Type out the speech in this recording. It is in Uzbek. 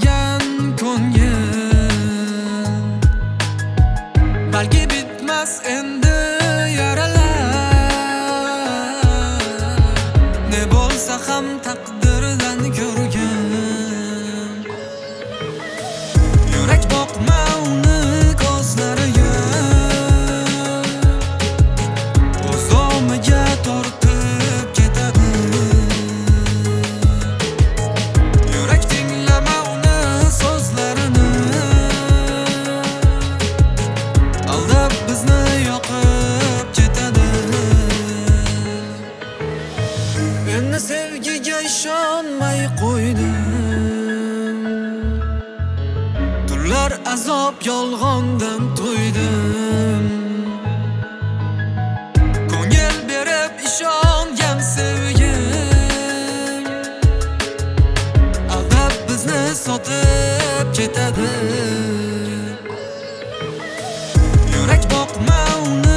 yo'qolgan ko'ngil, balki bitmas endi yaralar. Ne bo'lsa ham taqdirdan ko'rgan. Yurak boqma uni ko'zlariga, o'z omiga tortib ketadi. Yurak tinglama uni so'zlarini, aldab bizni yoqib ketadi. Endi sevgiga ishonmay qo'ydim, tunlar azob yolg'ondan to'ydim. Ko'ngil berib ishongan sevgim, aldab bizni sotib ketadi. Yurak boqma uni